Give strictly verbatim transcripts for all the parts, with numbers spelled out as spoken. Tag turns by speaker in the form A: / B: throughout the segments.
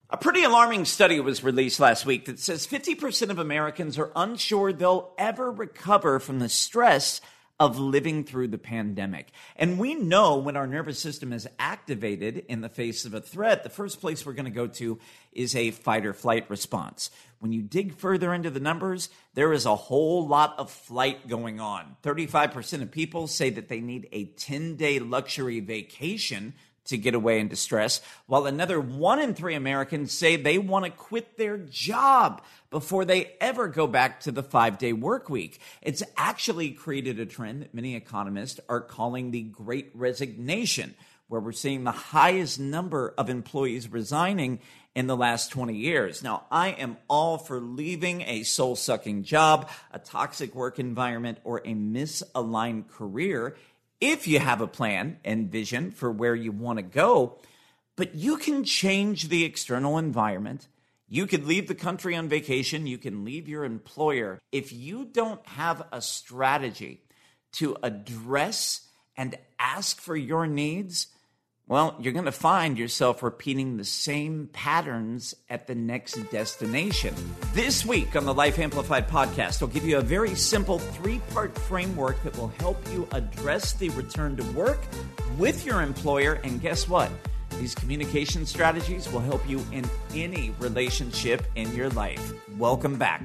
A: A pretty alarming study was released last week that says fifty percent of Americans are unsure they'll ever recover from the stress of living through the pandemic. And we know when our nervous system is activated in the face of a threat, the first place we're going to go to is a fight or flight response. When you dig further into the numbers, there is a whole lot of flight going on. thirty-five percent of people say that they need a ten-day luxury vacation to get away in distress, while another one in three Americans say they want to quit their job before they ever go back to the five-day work week. It's actually created a trend that many economists are calling the Great Resignation, where we're seeing the highest number of employees resigning in the last twenty years. Now, I am all for leaving a soul-sucking job, a toxic work environment, or a misaligned career if you have a plan and vision for where you want to go. But you can change the external environment. You could leave the country on vacation. You can leave your employer. If you don't have a strategy to address and ask for your needs, well, you're going to find yourself repeating the same patterns at the next destination. This week on the Life Amplified podcast, I'll give you a very simple three-part framework that will help you address the return to work with your employer. And guess what? These communication strategies will help you in any relationship in your life. Welcome back.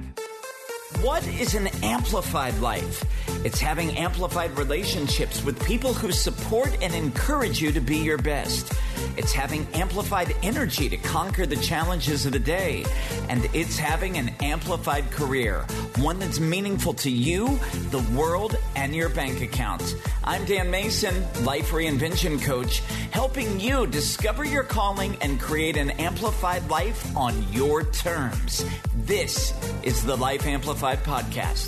A: What is an amplified life? It's having amplified relationships with people who support and encourage you to be your best. It's having amplified energy to conquer the challenges of the day. And it's having an amplified career, one that's meaningful to you, the world, and your bank account. I'm Dan Mason, Life Reinvention Coach, helping you discover your calling and create an amplified life on your terms. This is the Life Amplified Podcast.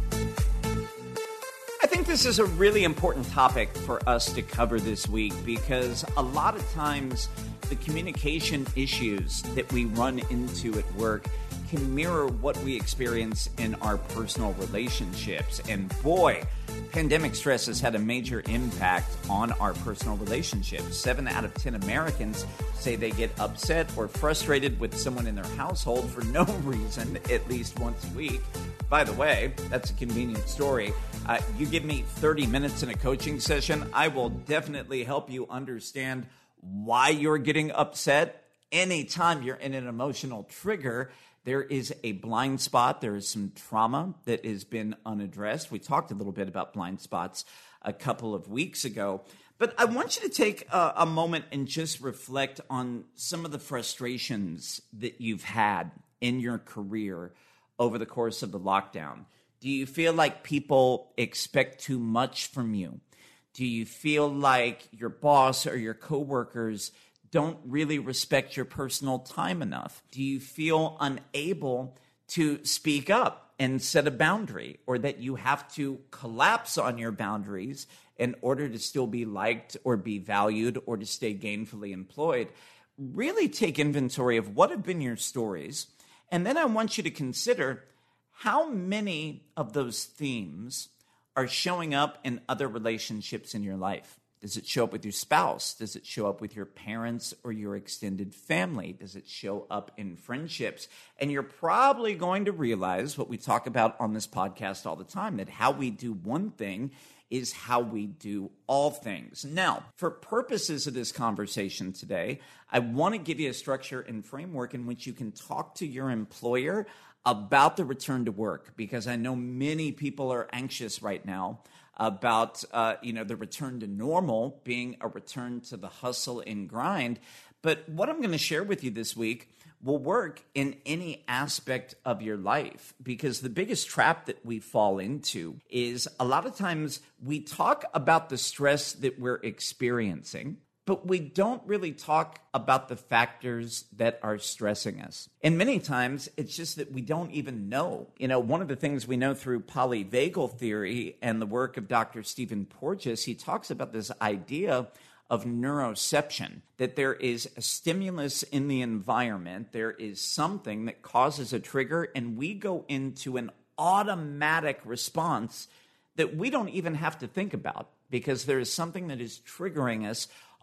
A: I think this is a really important topic for us to cover this week because a lot of times the communication issues that we run into at work can mirror what we experience in our personal relationships. And boy, pandemic stress has had a major impact on our personal relationships. Seven out of ten Americans say they get upset or frustrated with someone in their household for no reason at least once a week. By the way, that's a convenient story. Uh, you give me thirty minutes in a coaching session, I will definitely help you understand why you're getting upset. Anytime you're in an emotional trigger, there is a blind spot. There is some trauma that has been unaddressed. We talked a little bit about blind spots a couple of weeks ago. But I want you to take a, a moment and just reflect on some of the frustrations that you've had in your career over the course of the lockdown. Do you feel like people expect too much from you? Do you feel like your boss or your coworkers don't really respect your personal time enough? Do you feel unable to speak up and set a boundary, or that you have to collapse on your boundaries in order to still be liked or be valued or to stay gainfully employed? Really take inventory of what have been your stories. And then I want you to consider how many of those themes are showing up in other relationships in your life. Does it show up with your spouse? Does it show up with your parents or your extended family? Does it show up in friendships? And you're probably going to realize what we talk about on this podcast all the time, that how we do one thing is how we do all things. Now, for purposes of this conversation today, I want to give you a structure and framework in which you can talk to your employer about the return to work, because I know many people are anxious right now about uh, you know the return to normal being a return to the hustle and grind. But what I'm going to share with you this week will work in any aspect of your life, because the biggest trap that we fall into is a lot of times we talk about the stress that we're experiencing, but we don't really talk about the factors that are stressing us. And many times it's just that we don't even know. You know, one of the things we know through polyvagal theory and the work of Doctor Stephen Porges, he talks about this idea of neuroception, that there is a stimulus in the environment, there is something that causes a trigger, and we go into an automatic response that we don't even have to think about, because there is something that is triggering us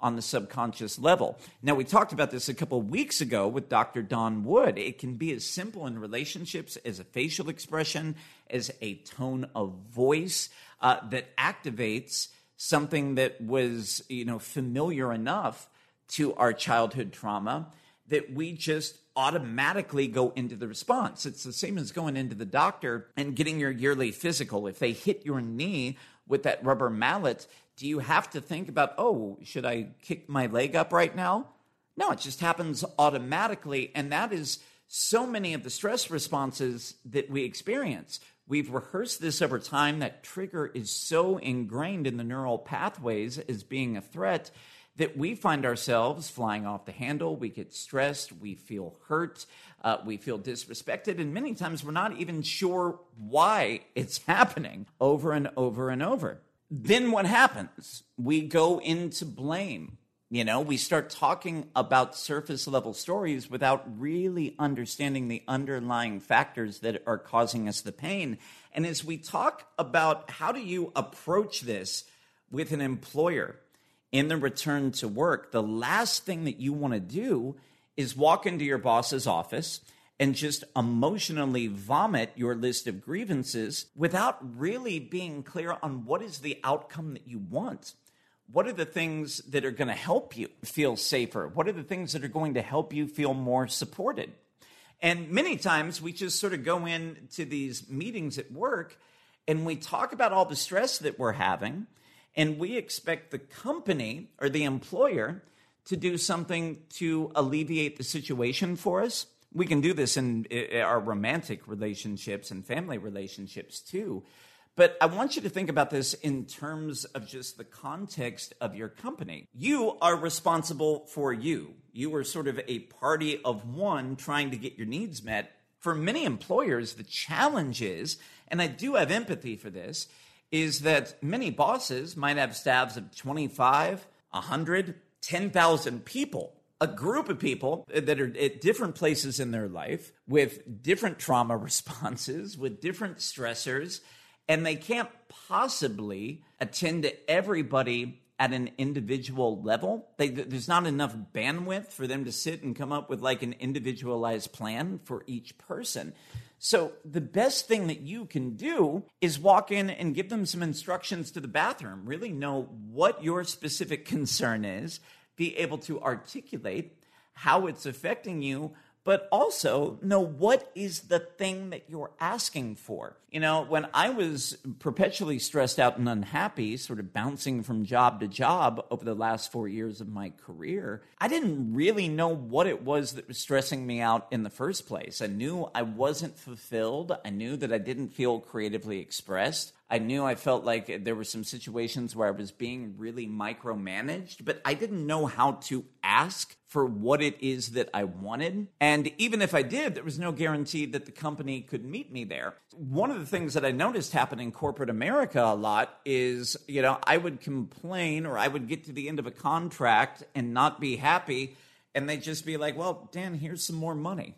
A: on the subconscious level. Now, we talked about this a couple of weeks ago with Doctor Don Wood. It can be as simple in relationships as a facial expression, as a tone of voice uh, that activates something that was, you know, familiar enough to our childhood trauma that we just automatically go into the response. It's the same as going into the doctor and getting your yearly physical. If they hit your knee with that rubber mallet, do you have to think about, oh, should I kick my leg up right now? No, it just happens automatically. And that is so many of the stress responses that we experience. We've rehearsed this over time. That trigger is so ingrained in the neural pathways as being a threat that we find ourselves flying off the handle. We get stressed. We feel hurt. Uh, we feel disrespected. And many times we're not even sure why it's happening over and over and over. Then what happens? We go into blame. You know, we start talking about surface level stories without really understanding the underlying factors that are causing us the pain. And as we talk about how do you approach this with an employer in the return to work, the last thing that you want to do is walk into your boss's office and just emotionally vomit your list of grievances without really being clear on what is the outcome that you want. What are the things that are going to help you feel safer? What are the things that are going to help you feel more supported? And many times we just sort of go into these meetings at work and we talk about all the stress that we're having, and we expect the company or the employer to do something to alleviate the situation for us. We can do this in our romantic relationships and family relationships too. But I want you to think about this in terms of just the context of your company. You are responsible for you. You are sort of a party of one trying to get your needs met. For many employers, the challenge is, and I do have empathy for this, is that many bosses might have staffs of twenty-five, one hundred, ten thousand people. A group of people that are at different places in their life with different trauma responses, with different stressors, and they can't possibly attend to everybody at an individual level. They, there's not enough bandwidth for them to sit and come up with like an individualized plan for each person. So the best thing that you can do is walk in and give them some instructions to the bathroom. Really know what your specific concern is, be able to articulate how it's affecting you, but also know what is the thing that you're asking for. You know, when I was perpetually stressed out and unhappy, sort of bouncing from job to job over the last four years of my career, I didn't really know what it was that was stressing me out in the first place. I knew I wasn't fulfilled. I knew that I didn't feel creatively expressed. I knew I felt like there were some situations where I was being really micromanaged, but I didn't know how to ask for what it is that I wanted. And even if I did, there was no guarantee that the company could meet me there. One of the things that I noticed happen in corporate America a lot is, you know, I would complain or I would get to the end of a contract and not be happy, and they'd just be like, well, Dan, here's some more money.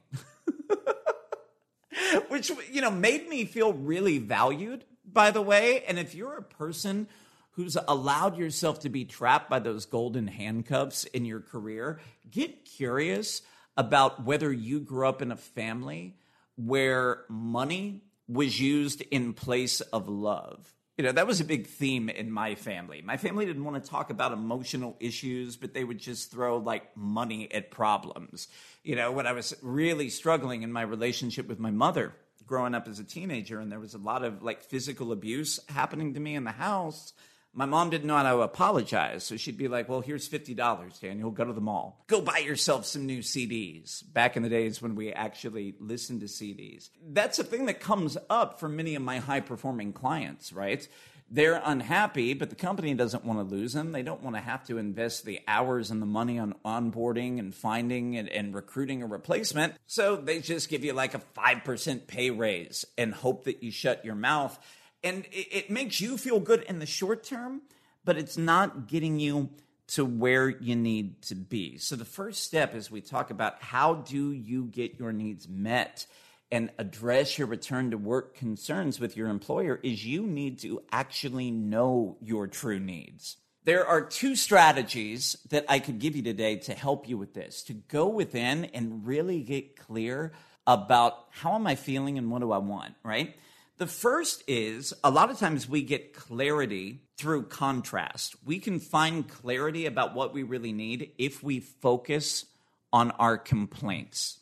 A: Which, you know, made me feel really valued, by the way. And if you're a person who's allowed yourself to be trapped by those golden handcuffs in your career, get curious about whether you grew up in a family where money was used in place of love. You know, that was a big theme in my family. My family didn't want to talk about emotional issues, but they would just throw like money at problems. You know, when I was really struggling in my relationship with my mother growing up as a teenager, and there was a lot of like physical abuse happening to me in the house, my mom didn't know how to apologize. So she'd be like, well, here's fifty dollars, Daniel. Go to the mall. Go buy yourself some new C Ds. Back in the days when we actually listened to C Ds. That's a thing that comes up for many of my high-performing clients, right? They're unhappy, but the company doesn't want to lose them. They don't want to have to invest the hours and the money on onboarding and finding and, and recruiting a replacement. So they just give you like a five percent pay raise and hope that you shut your mouth. And it, it makes you feel good in the short term, but it's not getting you to where you need to be. So the first step is we talk about how do you get your needs met and address your return to work concerns with your employer is you need to actually know your true needs. There are two strategies that I could give you today to help you with this, to go within and really get clear about how am I feeling and what do I want, right? The first is a lot of times we get clarity through contrast. We can find clarity about what we really need if we focus on our complaints.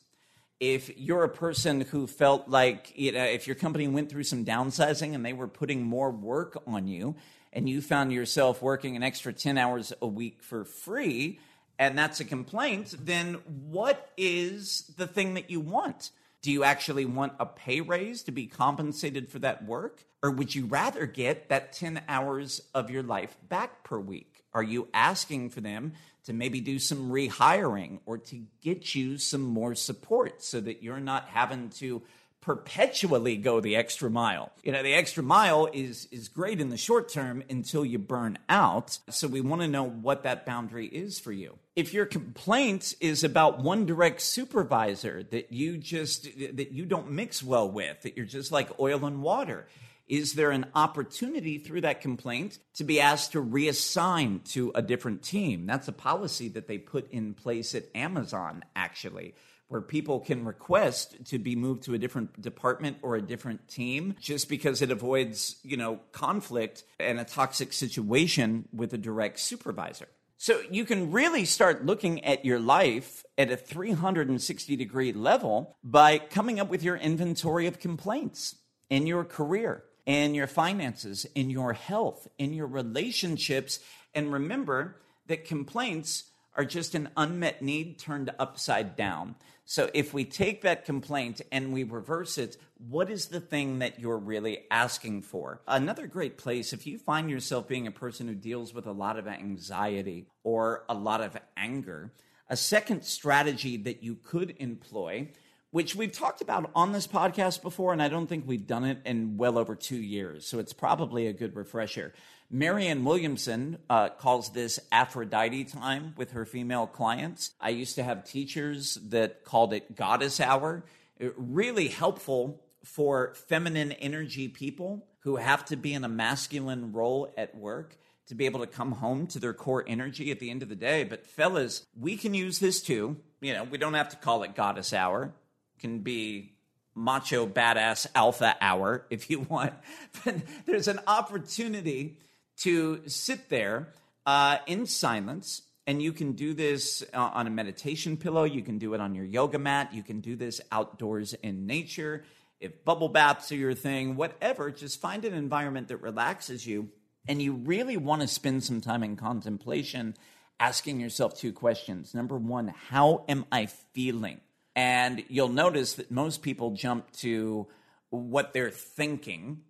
A: If you're a person who felt like, you know, if your company went through some downsizing and they were putting more work on you, and you found yourself working an extra ten hours a week for free, and that's a complaint, then what is the thing that you want? Do you actually want a pay raise to be compensated for that work? Or would you rather get that ten hours of your life back per week? Are you asking for them to maybe do some rehiring or to get you some more support so that you're not having to perpetually go the extra mile? You know, the extra mile is is great in the short term until you burn out. So we want to know what that boundary is for you. If your complaint is about one direct supervisor that you just that you don't mix well with, that you're just like oil and water, is there an opportunity through that complaint to be asked to reassign to a different team? That's a policy that they put in place at Amazon, actually, where people can request to be moved to a different department or a different team just because it avoids, you know, conflict and a toxic situation with a direct supervisor. So you can really start looking at your life at a three hundred sixty degree level by coming up with your inventory of complaints in your career, in your finances, in your health, in your relationships. And remember that complaints are just an unmet need turned upside down. So if we take that complaint and we reverse it, what is the thing that you're really asking for? Another great place, if you find yourself being a person who deals with a lot of anxiety or a lot of anger, a second strategy that you could employ, which we've talked about on this podcast before, and I don't think we've done it in well over two years, so it's probably a good refresher. Marianne Williamson uh, calls this Aphrodite time with her female clients. I used to have teachers that called it Goddess Hour. It, really helpful for feminine energy people who have to be in a masculine role at work to be able to come home to their core energy at the end of the day. But fellas, we can use this too. You know, we don't have to call it Goddess Hour. It can be macho badass alpha hour if you want. But there's an opportunity to sit there uh, in silence, and you can do this uh, on a meditation pillow. You can do it on your yoga mat. You can do this outdoors in nature. If bubble baths are your thing, whatever, just find an environment that relaxes you. And you really want to spend some time in contemplation, asking yourself two questions. Number one, how am I feeling? And you'll notice that most people jump to what they're thinking.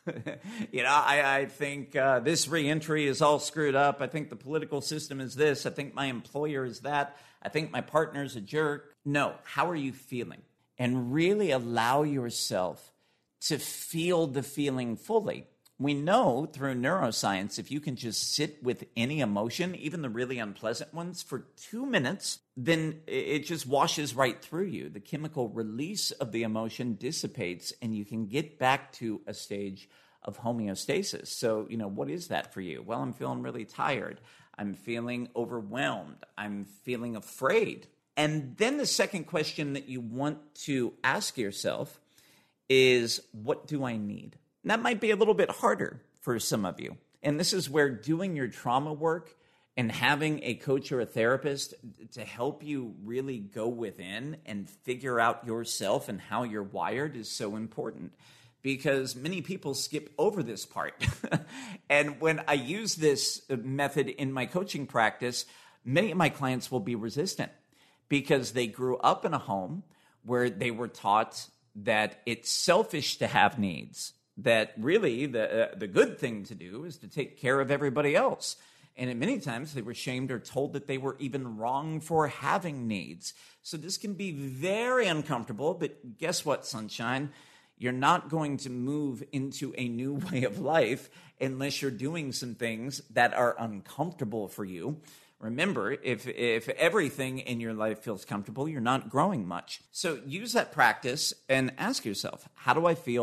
A: You know, I, I think uh, this reentry is all screwed up. I think the political system is this. I think my employer is that. I think my partner's a jerk. No, how are you feeling? And really allow yourself to feel the feeling fully. We know through neuroscience, if you can just sit with any emotion, even the really unpleasant ones, for two minutes, then it just washes right through you. The chemical release of the emotion dissipates, and you can get back to a stage of homeostasis. So, you know, what is that for you? Well, I'm feeling really tired. I'm feeling overwhelmed. I'm feeling afraid. And then the second question that you want to ask yourself is, what do I need? And that might be a little bit harder for some of you. And this is where doing your trauma work and having a coach or a therapist to help you really go within and figure out yourself and how you're wired is so important, because many people skip over this part. And when I use this method in my coaching practice, many of my clients will be resistant because they grew up in a home where they were taught that it's selfish to have needs, that really the uh, the good thing to do is to take care of everybody else. And many times they were shamed or told that they were even wrong for having needs. So this can be very uncomfortable, but guess what, sunshine? You're not going to move into a new way of life unless you're doing some things that are uncomfortable for you. Remember, if if everything in your life feels comfortable, you're not growing much. So use that practice and ask yourself, how do I feel?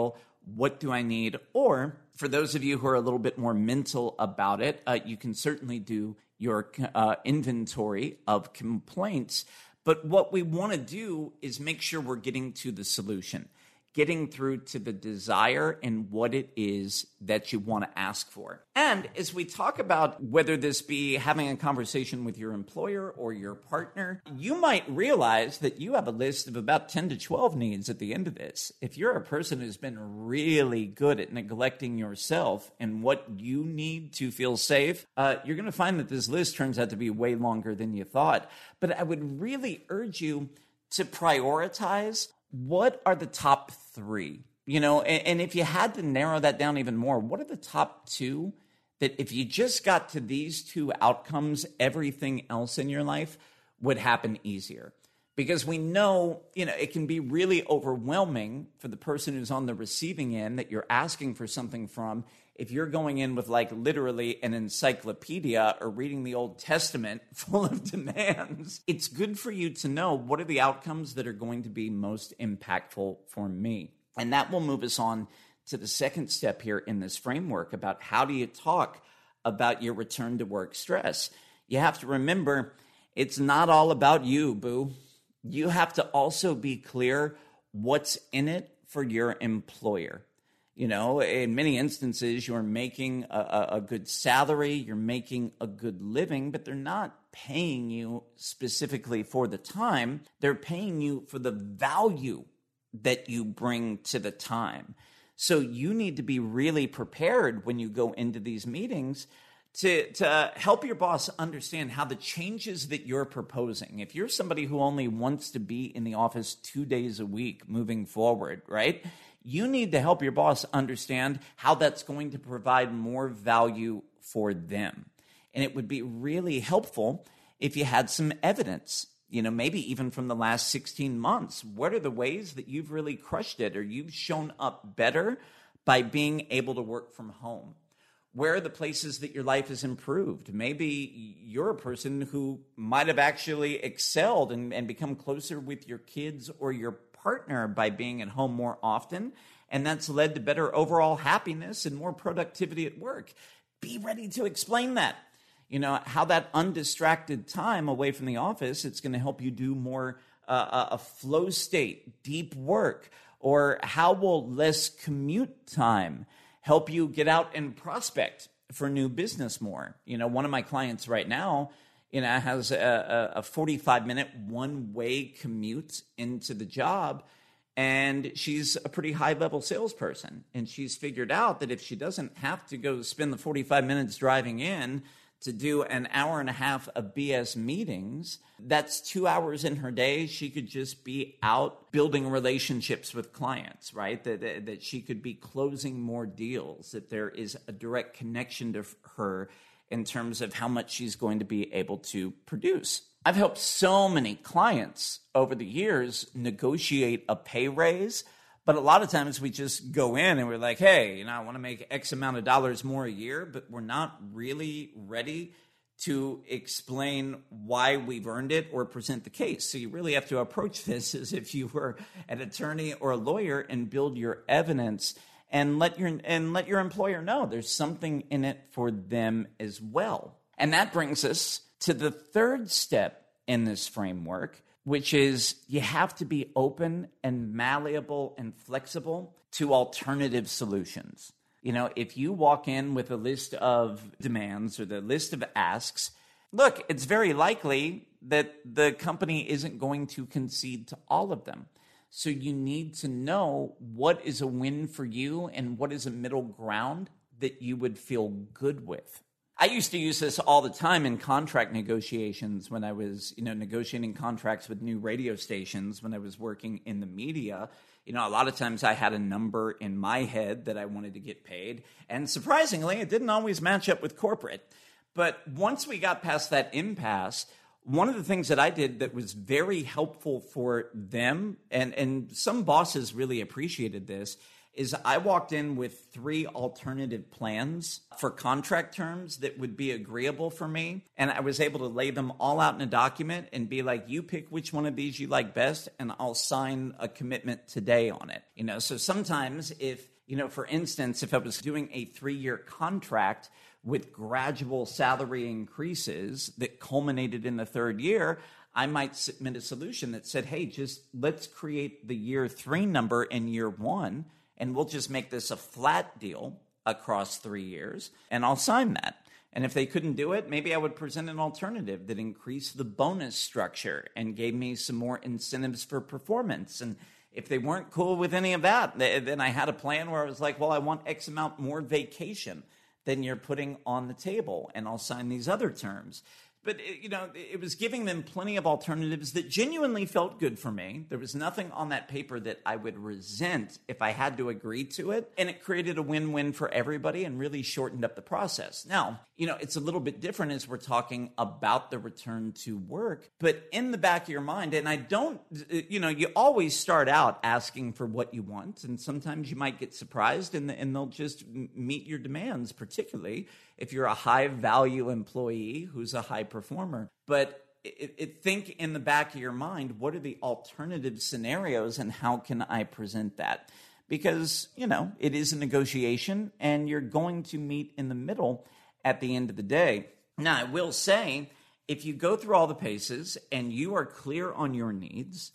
A: what do I need? Or for those of you who are a little bit more mental about it, uh, you can certainly do your uh, inventory of complaints. But what we want to do is make sure we're getting to the solution, getting through to the desire and what it is that you want to ask for. And as we talk about whether this be having a conversation with your employer or your partner, you might realize that you have a list of about ten to twelve needs at the end of this. If you're a person who's been really good at neglecting yourself and what you need to feel safe, uh, you're going to find that this list turns out to be way longer than you thought. But I would really urge you to prioritize what are the top three, you know, and, and if you had to narrow that down even more, what are the top two that if you just got to these two outcomes, everything else in your life would happen easier? Because we know, you know, it can be really overwhelming for the person who's on the receiving end that you're asking for something from. If you're going in with like literally an encyclopedia or reading the Old Testament full of demands, it's good for you to know what are the outcomes that are going to be most impactful for me. And that will move us on to the second step here in this framework about how do you talk about your return to work stress. You have to remember, it's not all about you, boo. You have to also be clear what's in it for your employer. You know, in many instances, you're making a, a good salary, you're making a good living, but they're not paying you specifically for the time. They're paying you for the value that you bring to the time. So you need to be really prepared when you go into these meetings to, to help your boss understand how the changes that you're proposing. If you're somebody who only wants to be in the office two days a week moving forward, right? You need to help your boss understand how that's going to provide more value for them. And it would be really helpful if you had some evidence, you know, maybe even from the last sixteen months. What are the ways that you've really crushed it or you've shown up better by being able to work from home? Where are the places that your life has improved? Maybe you're a person who might have actually excelled and, and become closer with your kids or your partner by being at home more often, and that's led to better overall happiness and more productivity at work. Be ready to explain that. You know, how that undistracted time away from the office, it's going to help you do more uh, a flow state, deep work, or how will less commute time help you get out and prospect for new business more? You know, one of my clients right now, you know, has a, a forty-five minute one-way commute into the job, and she's a pretty high-level salesperson. And she's figured out that if she doesn't have to go spend the forty-five minutes driving in to do an hour and a half of B S meetings, that's two hours in her day. She could just be out building relationships with clients, right? That, that, that she could be closing more deals, that there is a direct connection to her in terms of how much she's going to be able to produce. I've helped so many clients over the years negotiate a pay raise, but a lot of times we just go in and we're like, hey, you know, I want to make X amount of dollars more a year, but we're not really ready to explain why we've earned it or present the case. So you really have to approach this as if you were an attorney or a lawyer and build your evidence and let your and let your employer know there's something in it for them as well. And that brings us to the third step in this framework, which is you have to be open and malleable and flexible to alternative solutions. You know, if you walk in with a list of demands or the list of asks, look, it's very likely that the company isn't going to concede to all of them. So you need to know what is a win for you and what is a middle ground that you would feel good with. I used to use this all the time in contract negotiations when I was, you know, negotiating contracts with new radio stations when I was working in the media. You know, a lot of times I had a number in my head that I wanted to get paid. And surprisingly, it didn't always match up with corporate. But once we got past that impasse, one of the things that I did that was very helpful for them, and, and some bosses really appreciated this, is I walked in with three alternative plans for contract terms that would be agreeable for me. And I was able to lay them all out in a document and be like, you pick which one of these you like best, and I'll sign a commitment today on it. You know, so sometimes if You know, for instance, if I was doing a three-year contract with gradual salary increases that culminated in the third year, I might submit a solution that said, hey, just let's create the year three number in year one, and we'll just make this a flat deal across three years, and I'll sign that. And if they couldn't do it, maybe I would present an alternative that increased the bonus structure and gave me some more incentives for performance. And if they weren't cool with any of that, then I had a plan where I was like, well, I want X amount more vacation than you're putting on the table, and I'll sign these other terms. But, you know, it was giving them plenty of alternatives that genuinely felt good for me. There was nothing on that paper that I would resent if I had to agree to it. And it created a win-win for everybody and really shortened up the process. Now, you know, it's a little bit different as we're talking about the return to work. But in the back of your mind, and I don't, you know, you always start out asking for what you want. And sometimes you might get surprised and, and they'll just meet your demands, particularly if you're a high-value employee who's a high performer. But it, it, think in the back of your mind, what are the alternative scenarios and how can I present that? Because, you know, it is a negotiation and you're going to meet in the middle at the end of the day. Now, I will say, if you go through all the paces and you are clear on your needs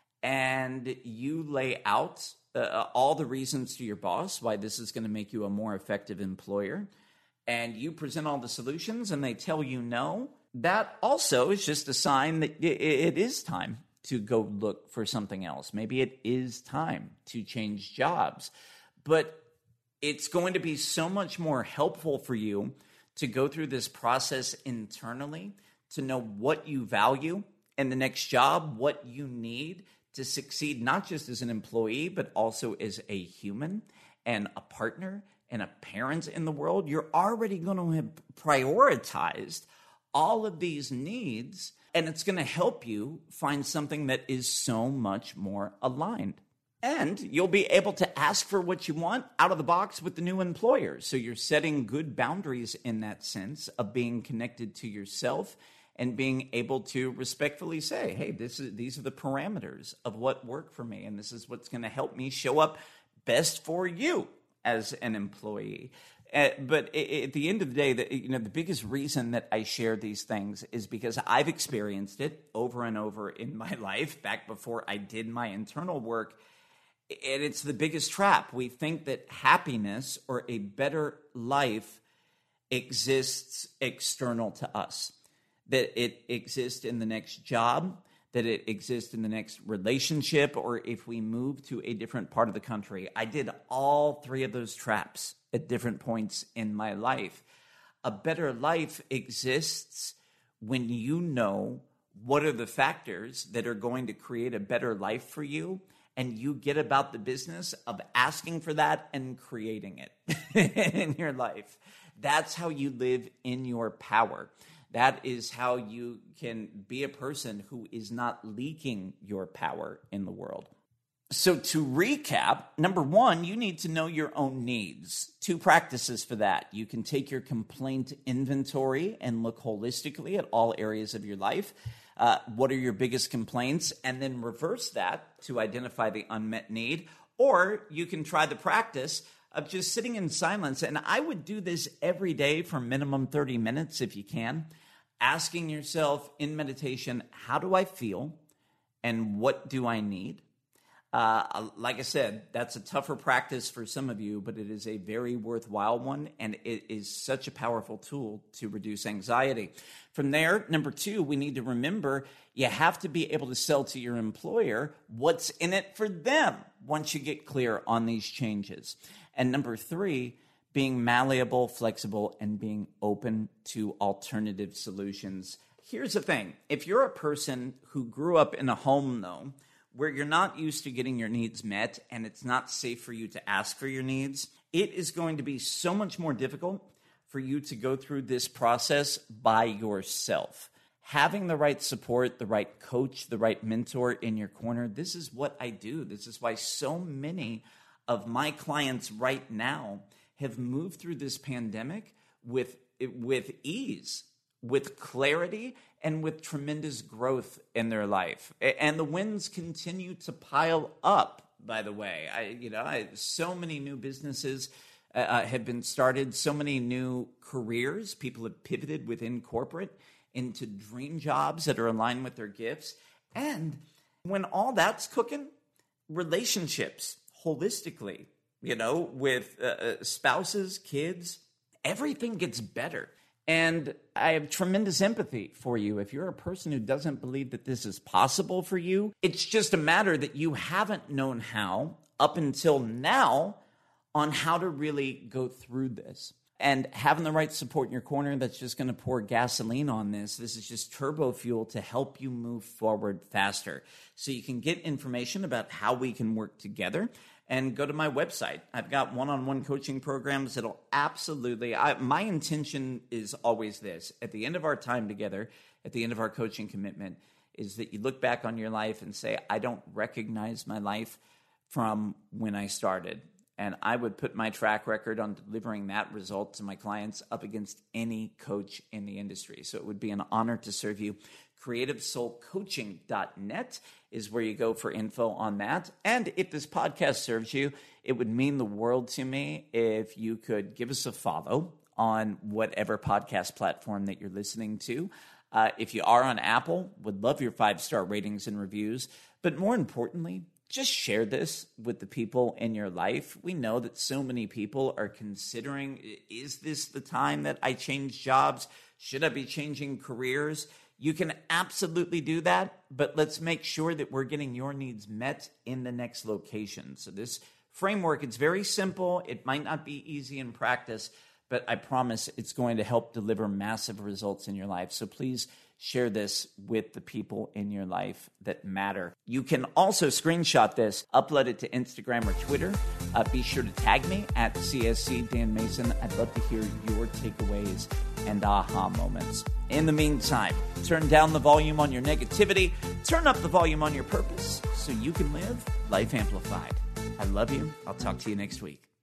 A: and you lay out uh, all the reasons to your boss why this is going to make you a more effective employer, and you present all the solutions and they tell you no, that also is just a sign that it is time to go look for something else. Maybe it is time to change jobs. But it's going to be so much more helpful for you to go through this process internally, to know what you value in the next job, what you need to succeed, not just as an employee, but also as a human and a partner and a parent in the world. You're already going to have prioritized all of these needs, and it's going to help you find something that is so much more aligned. And you'll be able to ask for what you want out of the box with the new employer. So you're setting good boundaries in that sense of being connected to yourself and being able to respectfully say, hey, this is these are the parameters of what work for me, and this is what's going to help me show up best for you as an employee. Uh, but at the end of the day, the, you know, the biggest reason that I share these things is because I've experienced it over and over in my life, back before I did my internal work. And it's the biggest trap. We think that happiness or a better life exists external to us, that it exists in the next job, that it exists in the next relationship, or if we move to a different part of the country. I did all three of those traps at different points in my life. A better life exists when you know what are the factors that are going to create a better life for you, and you get about the business of asking for that and creating it in your life. That's how you live in your power. That is how you can be a person who is not leaking your power in the world. So to recap, number one, you need to know your own needs. Two practices for that. You can take your complaint inventory and look holistically at all areas of your life. Uh, what are your biggest complaints? And then reverse that to identify the unmet need. Or you can try the practice of just sitting in silence. And I would do this every day for minimum thirty minutes if you can. Asking yourself in meditation, how do I feel and what do I need? Uh, like I said, that's a tougher practice for some of you, but it is a very worthwhile one, and it is such a powerful tool to reduce anxiety. From there, number two, we need to remember you have to be able to sell to your employer what's in it for them once you get clear on these changes. And number three, being malleable, flexible, and being open to alternative solutions. Here's the thing. If you're a person who grew up in a home, though, where you're not used to getting your needs met and it's not safe for you to ask for your needs, it is going to be so much more difficult for you to go through this process by yourself. Having the right support, the right coach, the right mentor in your corner, this is what I do. This is why so many of my clients right now have moved through this pandemic with, with ease, with clarity, and with tremendous growth in their life. And the wins continue to pile up by the way. I, you know, I, so many new businesses uh, have been started, so many new careers. People have pivoted within corporate into dream jobs that are aligned with their gifts. And when all that's cooking, relationships holistically, you know, with uh, spouses, kids, everything gets better. And I have tremendous empathy for you. If you're a person who doesn't believe that this is possible for you, it's just a matter that you haven't known how up until now on how to really go through this. And having the right support in your corner that's just going to pour gasoline on this. This is just turbo fuel to help you move forward faster. So you can get information about how we can work together and go to my website. I've got one-on-one coaching programs that'll absolutely, I, my intention is always this. At the end of our time together, at the end of our coaching commitment, is that you look back on your life and say, I don't recognize my life from when I started. And I would put my track record on delivering that result to my clients up against any coach in the industry. So it would be an honor to serve you. creative soul coaching dot net is where you go for info on that. And if this podcast serves you, it would mean the world to me if you could give us a follow on whatever podcast platform that you're listening to. Uh, if you are on Apple, would love your five-star ratings and reviews. But more importantly, just share this with the people in your life. We know that so many people are considering, is this the time that I change jobs? Should I be changing careers? You can absolutely do that, but let's make sure that we're getting your needs met in the next location. So this framework, it's very simple. It might not be easy in practice, but I promise it's going to help deliver massive results in your life. So please share this with the people in your life that matter. You can also screenshot this, upload it to Instagram or Twitter. Uh, be sure to tag me at C S C Dan Mason. I'd love to hear your takeaways and aha moments. In the meantime, turn down the volume on your negativity, turn up the volume on your purpose so you can live life amplified. I love you. I'll talk to you next week.